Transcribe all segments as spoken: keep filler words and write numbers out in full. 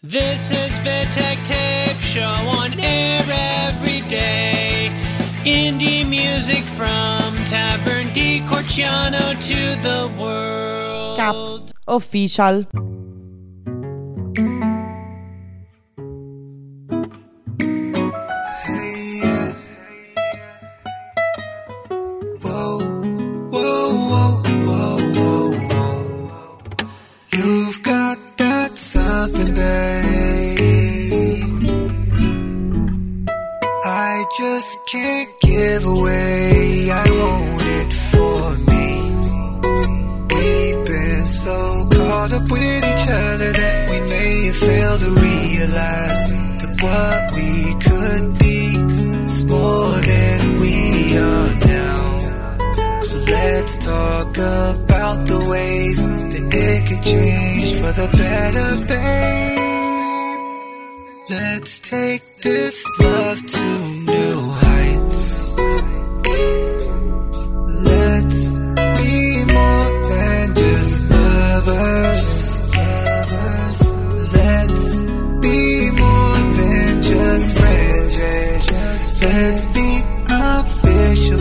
This is Vitek Tape Show on air every day. Indie music from Tavern di Corciano to the world. Cap Official. Just can't give away, I want it for me. We've been so caught up with each other that we may have failed to realize that what we could be is more than we are now. So let's talk about the ways that it could change for the better, babe. Let's take this love to new heights. Let's be more than just lovers. Let's be more than just friends. Let's be official,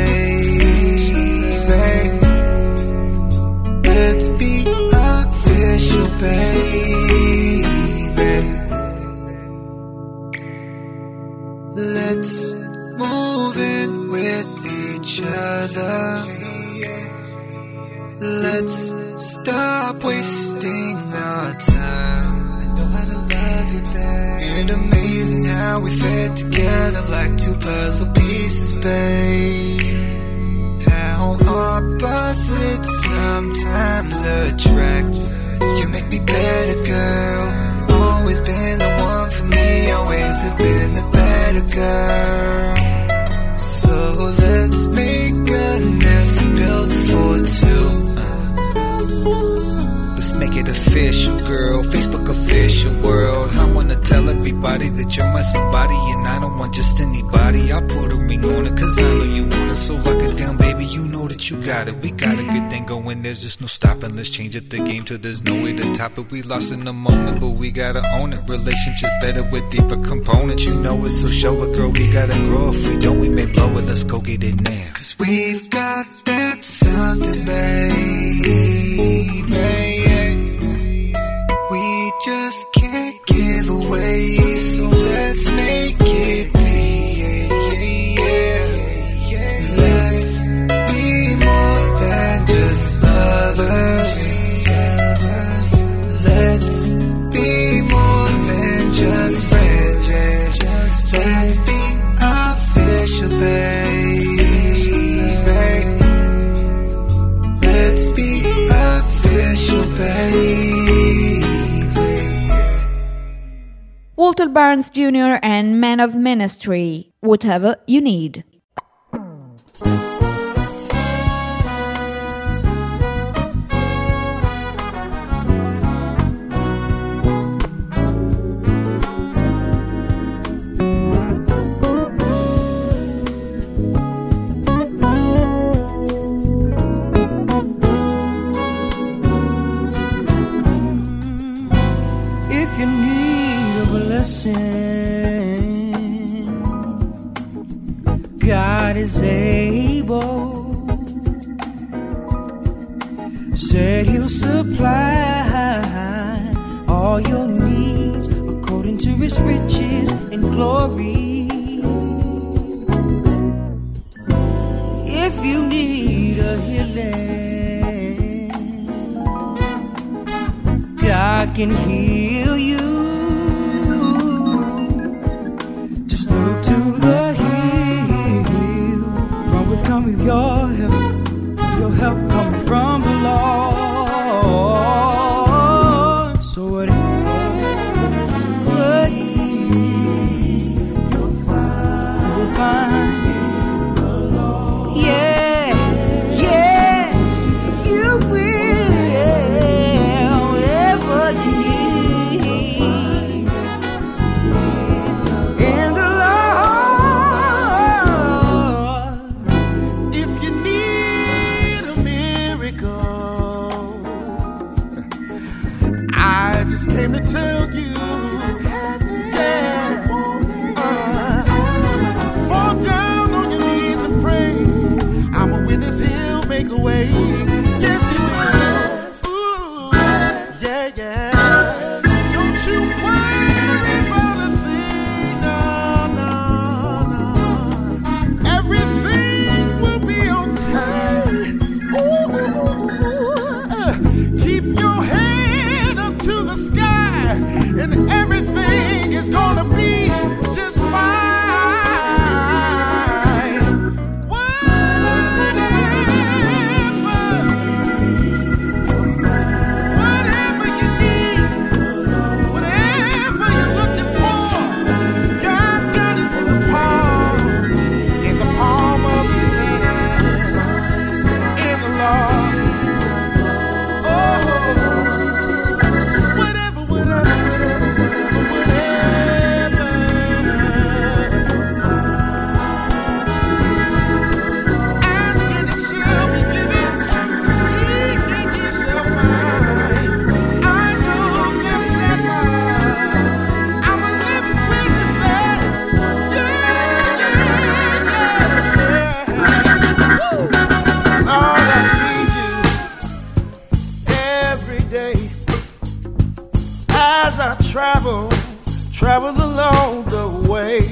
baby. Let's be official, baby. Let's move in with each other. Let's stop wasting our time. I know how to love you, babe. And amazing how we fit together like two puzzle pieces, babe. How opposites sometimes attract. You make me better, girl. Always been the one for me. Always have been the better girl. So let's make a nest built for two. Let's make it official, girl. Facebook official world. I wanna tell everybody that you're my somebody, and I don't want just anybody. I'll put a ring on it cause I know you want it. So lock it down, baby, you know that you got it. We got a good thing going, there's just no stopping. Let's change up the game till there's no way to top it. We lost in the moment, but we gotta own it. Relationships better with deeper components. You know it, so show it, girl. We gotta grow. If we don't, we may blow it. Let's go get it now. Cause we've got that something, baby. We just can't give away, so let's make it be. Let's be more than just lovers. Let's be more than just friends. Let's be official, baby. Let's be official, baby. Walter Barnes Junior and Men of Ministry, Whatever You Need. If you need a blessing, God is able. Said He'll supply all your needs according to His riches and glory. If you need a healing, God can heal you. Just look to the hill from which cometh your help. Your help coming from the Lord. So whatever you need, you'll find, you'll find in the Lord. Yeah, yes, you will. Whatever you need in the Lord. If you need and everything is gonna be just fine. Whatever, whatever you need, whatever you're looking for, God's got it in the palm, in the palm of His hand, in the Lord. Oh, whatever, whatever, whatever, whatever, ask and it shall be given, seek and you shall find. I know that forever, I'm a living witness that, yeah, yeah, yeah. Lord, I need you every day as I travel, travel along the way.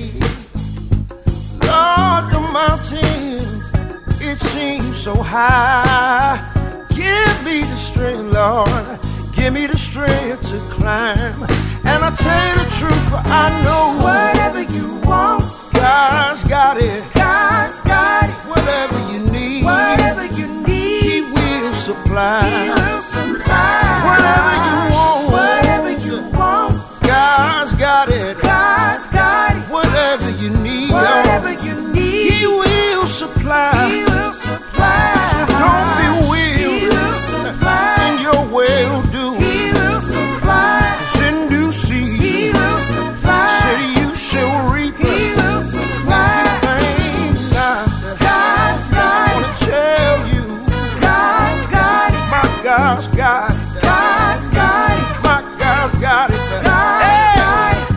Lord, the mountain, it seems so high. Give me the strength, Lord, give me the strength to climb. And I tell you the truth, for I know whatever you want, God's got it. God's got it. Whatever you need, whatever you need, He will supply. He will supply. Whatever you want, whatever you want, God's got it. God's got it. Whatever you need, whatever you need, He will supply. He will supply. So don't be weary. He will supply. In your well-doing, He will supply. 'Cause in due season, He will supply. Say you shall reap. He will supply. If you think not, God's got it. I wanna tell you, God's got it. My God's got it. God's got it. My God's got it. God's hey. got it.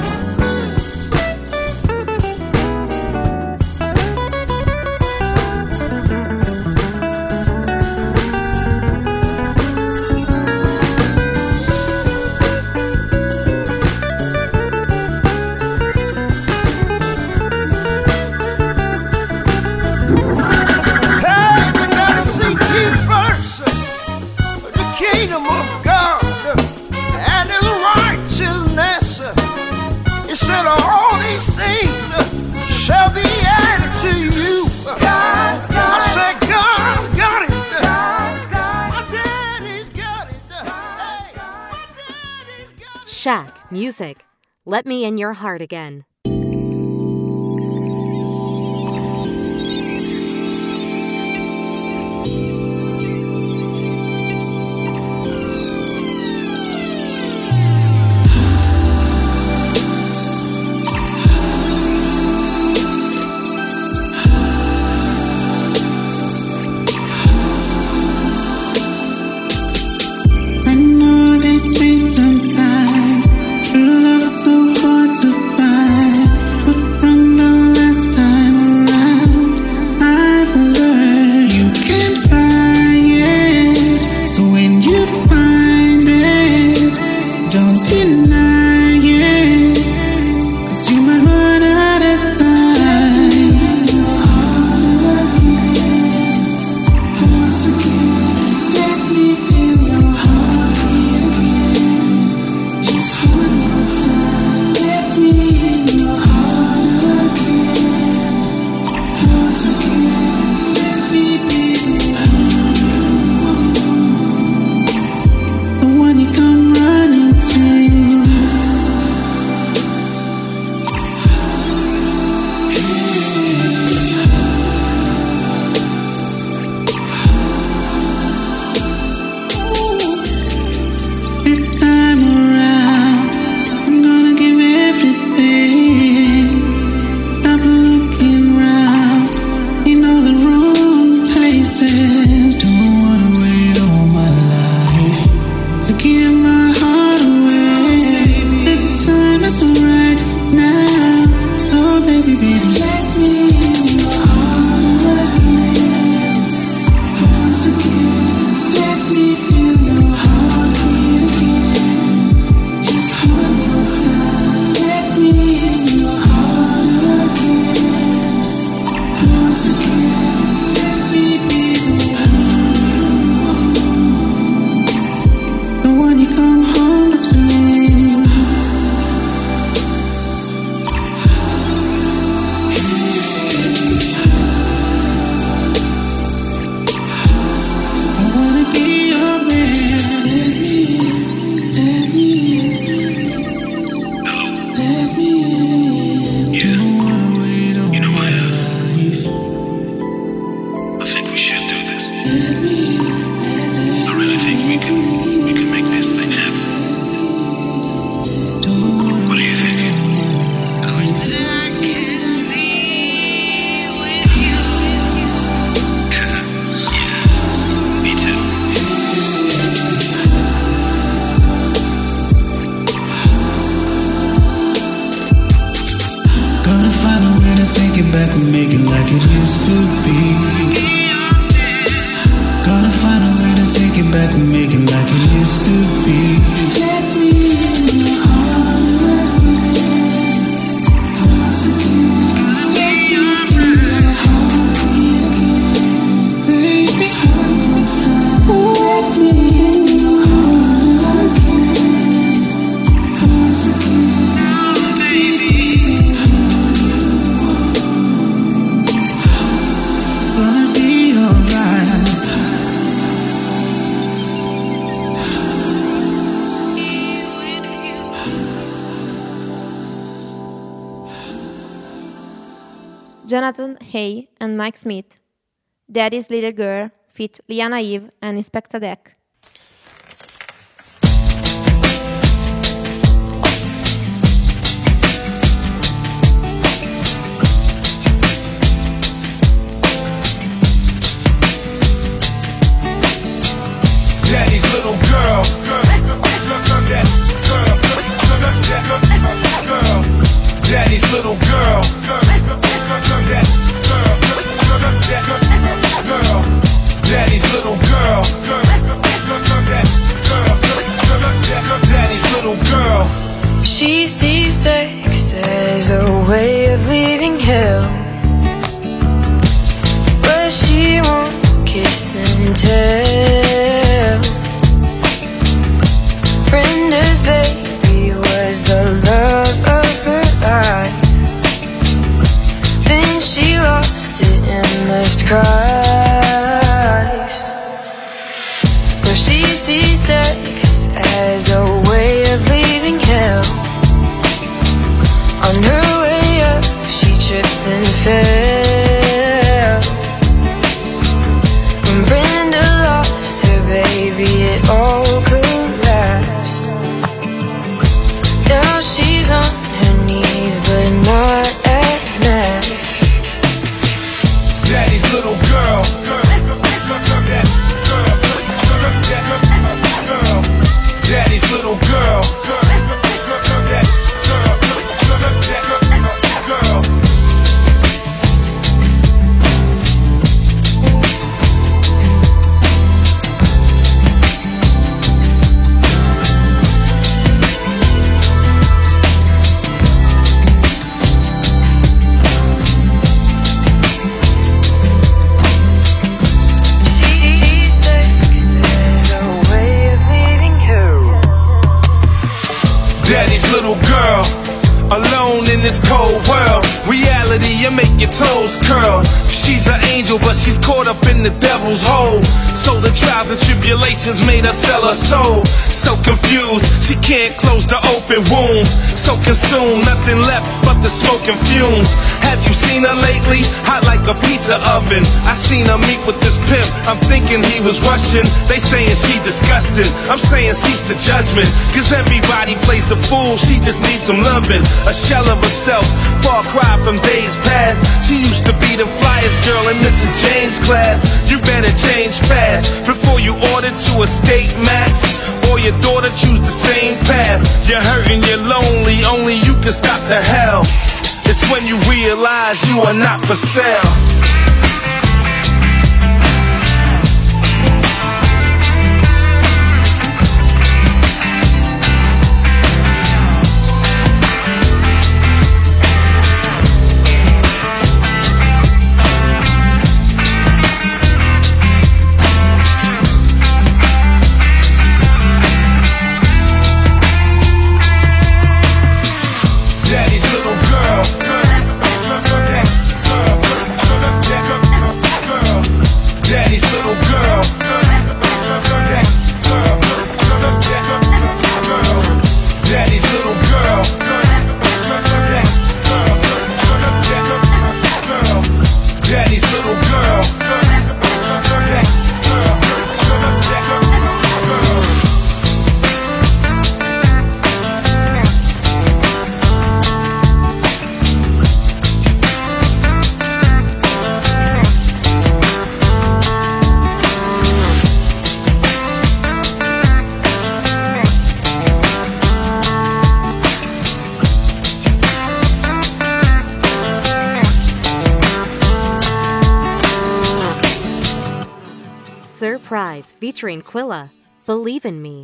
Hey, you gotta seek ye first the kingdom of God and His righteousness. He said all these things shall be added to you. God's got I said God's got it. God's got my daddy's got it. Hey, my daddy's got it. Shack Music. Let me in your heart again. I know they say sometimes true love's so hard to find. take it back and make it like it used to be. Gonna find a way to take it back and make it like it used to be. Let me in your heart once again. Let me in your heart again. Baby, just one more time. Let me in your heart again. Once again. Gonna be alright. Jonathan Hay and Mike Smith. Daddy's Little Girl feat. Liana Eve and Inspector Deck. Daddy's little girl, girl, girl, Daddy's little girl, girl, girl, Daddy's little girl, girl, Daddy's little girl. She sees sex as a way of leaving hell, but she won't kiss and tell. Brenda's baby was the love of her life. Then she lost it and left Christ. So she sees sex as a way of leaving hell. On her way up, she tripped and fell. When Brenda lost her baby, it all collapsed. Now she's on her knees, but not at mass. Daddy's little girl, girl, Daddy's little girl, girl, Daddy's little girl, alone in this cold world. Reality, you make your toes curl. She's an angel, but she's caught up in the devil's hole. So the trials and tribulations made her sell her soul. So confused, she can't close the open wounds. So consumed, nothing left but the smoke and fumes. Have you seen her lately? Hot like a pizza oven. I seen her meet with this pimp, I'm thinking he was Russian. They saying she disgusting, I'm saying cease the judgment. Cause everybody plays the fool, she just needs some loving. A shell of herself, far cry from days past. She used to be the flyest girl in Missus James' class. You better change fast before you order to a state max, or your daughter choose the same path. You're hurting, you're lonely, only you can stop the hell. It's when you realize you are not for sale. Daddy's little girl, girl, girl, girl, girl, girl, girl, girl, girl, girl, girl, Surprise featuring Quilla, Believe in Me.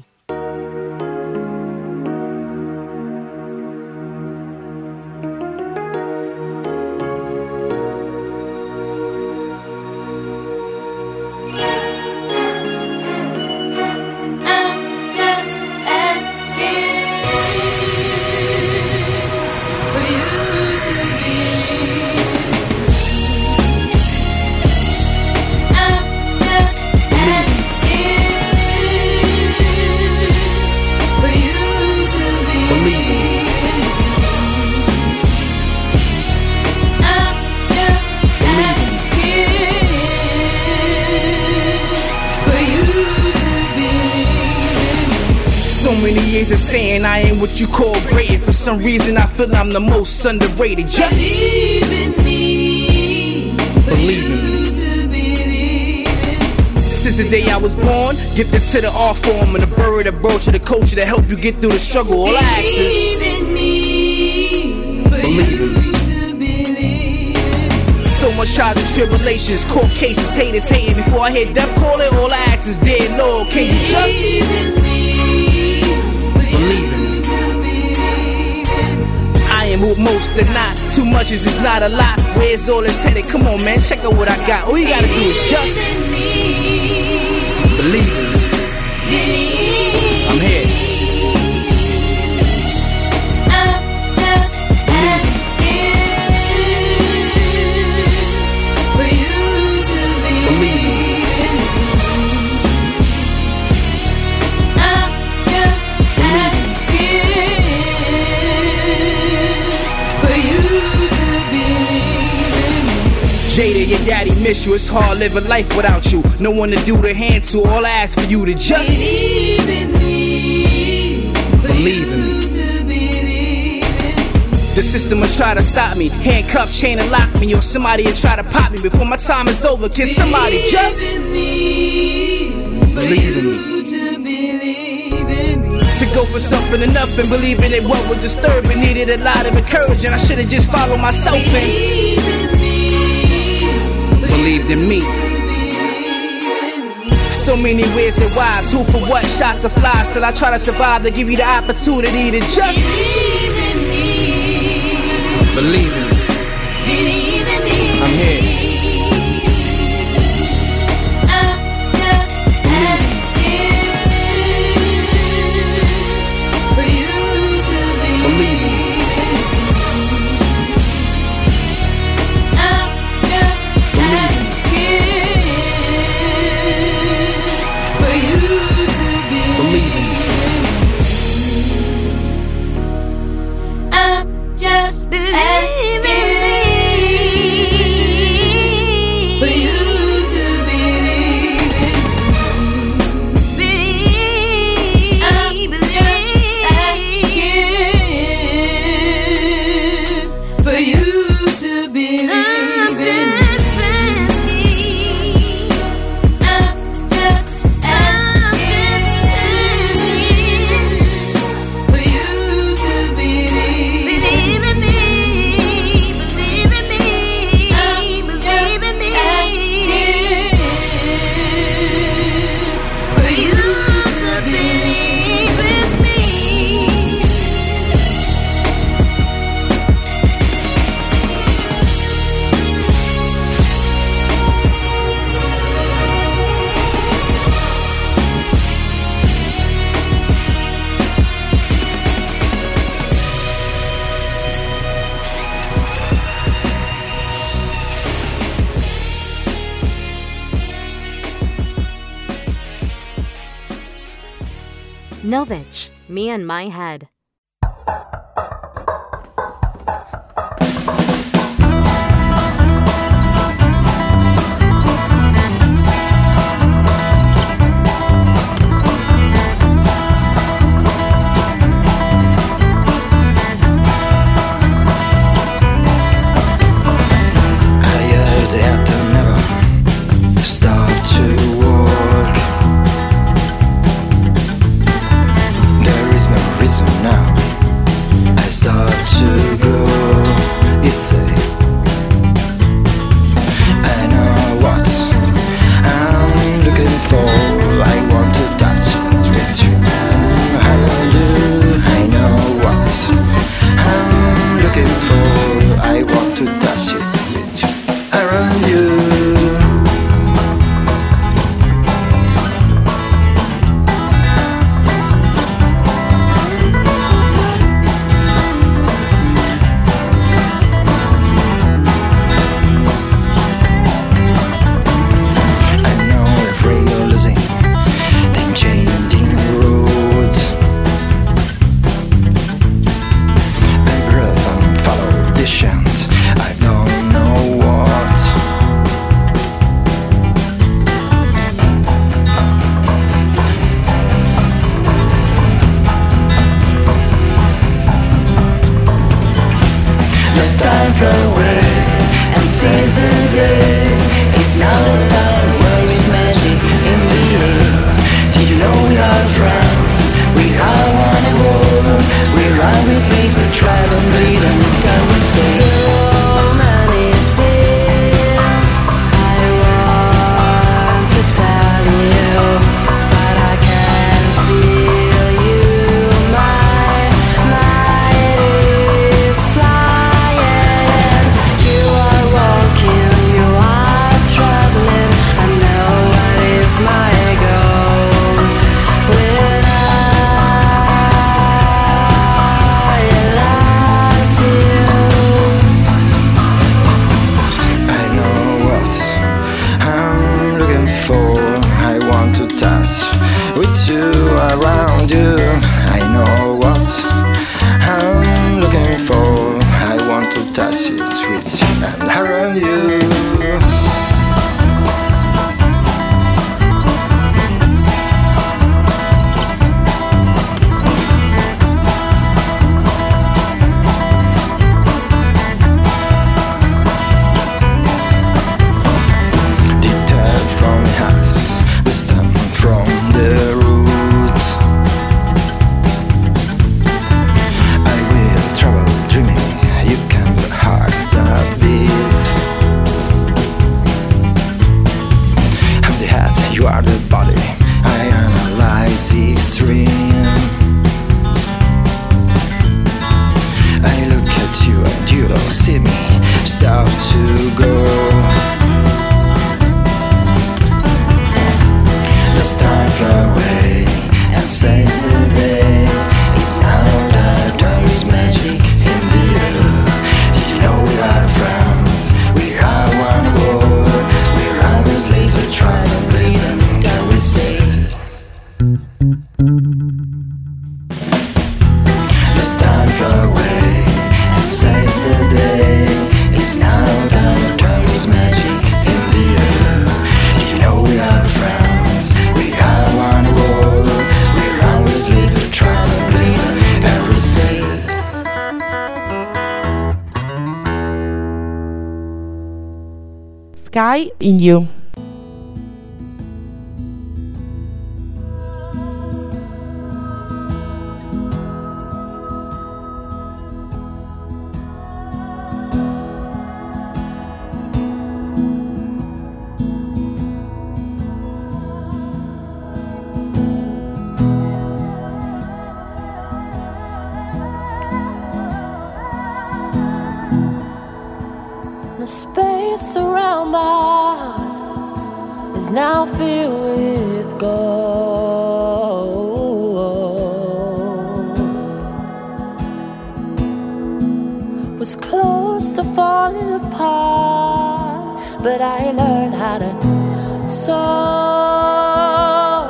Years of saying I ain't what you call great, and for some reason I feel I'm the most underrated. Just believe in me, believe in me. Since the day I was born, gifted to the art form and the bird, the bird to the culture to help you get through the struggle. All I ask is believe in me, believe in me. So much trials and tribulations, court cases, haters hating. Before I hear death call it, all I ask is dear Lord, can you just believe in me? Believe in me. I am who most are not. Too much is it's not a lot. Where's all this headed? Come on, man, check out what I got. All you gotta do is just believe in me. I'm here. Jada, your daddy miss you. It's hard living life without you. No one to do the hand to. All I ask for you to just believe in me. Believe in me. The system will try to stop me. Handcuff, chain and lock me. Or somebody will try to pop me before my time is over. Can somebody just believe in me? To go for something enough and believe in it, what was disturbing needed a lot of encouragement. I should've just followed myself and believed in me. So many ways and whys, who for what, shots of flies. Till I try to survive to give you the opportunity to just believe in me. I'm here. Novich, Me and My Head. There is no reason now. As time fly away and says the day is now about worries magic in the air. Did you know we are friends? We are one and all. We'll always make the tribe and bleed until we say so many things I want to tell you, but I can't feel you. My mind is flying. You are walking, you are traveling. I know what is my goal. When I lost you, I know what I'm looking for. I want to touch with you around you. I know what I'm looking for. I want to touch it with you and around you. Detail from the house, the stem from the root. I will travel dreaming. You can put hearts that beats. I'm the head, you are the body. I analyze the extreme. I look at you and you don't see me. Start to go. As time fly away and says the day is now that there is magic in the air. Did you know we are friends? We are one world. We'll always live a tribe and bleed until we say. As time fly away and says the day is now that there is magic in the air. Did you know we are friends? We are one world. We'll always live a tribe and bleed until we say. Sky in You. The space around my heart is now filled with gold. Was close to falling apart, but I learned how to soar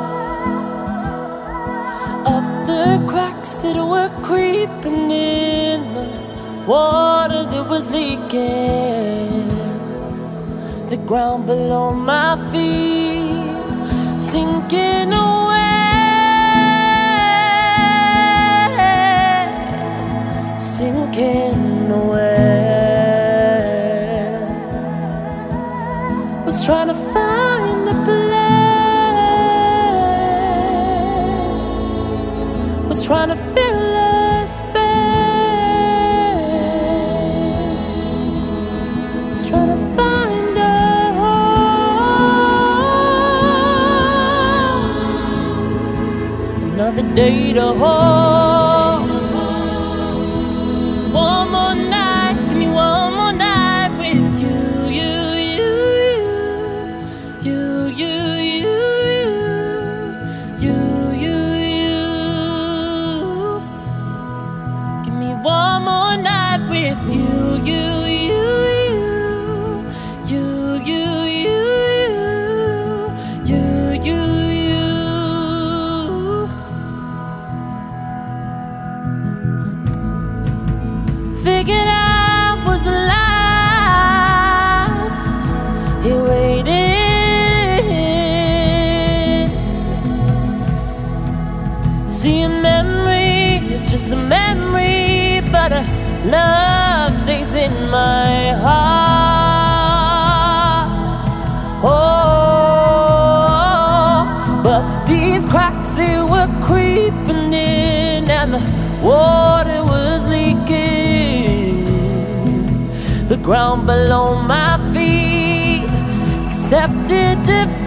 up the cracks that were creeping in the water that was leaking. The ground below my feet sinking away, sinking away. Was trying to find a place, was trying to fill a space, was trying to find a home. Another day to hold. One more night, give me one more night with you, you, you, you, you, you, you, you, you. Give me one more night with you, you, you, you, you, you, you, you, you. Figured I was the last. He waited. See, a memory is just a memory, but a love's stays in my heart. Oh, but these cracks, they were creeping in, and the water was leaking. The ground below my feet accepted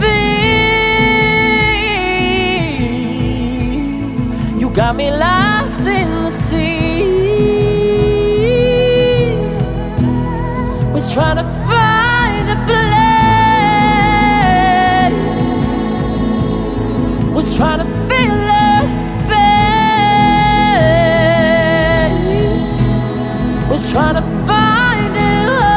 defeat. You got me lost in the sea. Was trying to find a place. Was trying to fill a space. Was trying to find a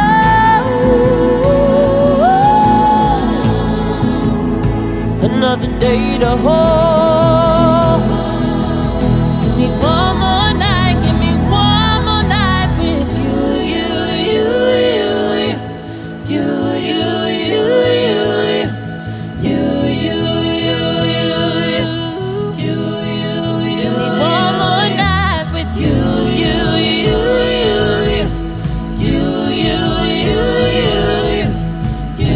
home. Another day to hold. Give me one more night. Give me one more night with you, you, you, you, you, you, you, you, you, you, you, you, you. Give me one more night with you, you, you, you, you, you, you, you,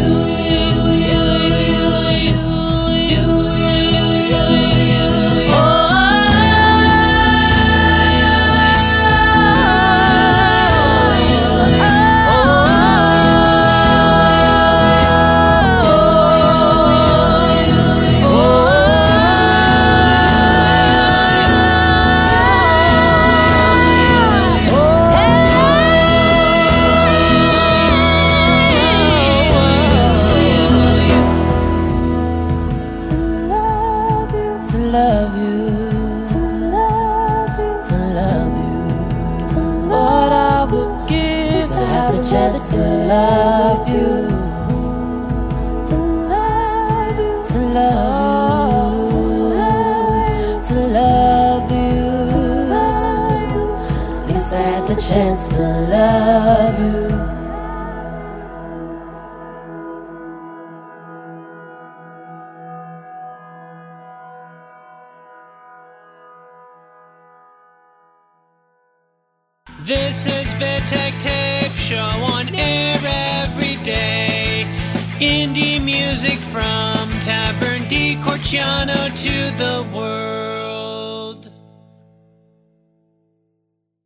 to love you, to love you, to love you, to love what I would give to have the chance to love you, to love you, to love you, to love you, to love you. At least I had the chance to love you. This is Vitek Tape Show on air every day. Indie music from Tavern di Corciano to the world.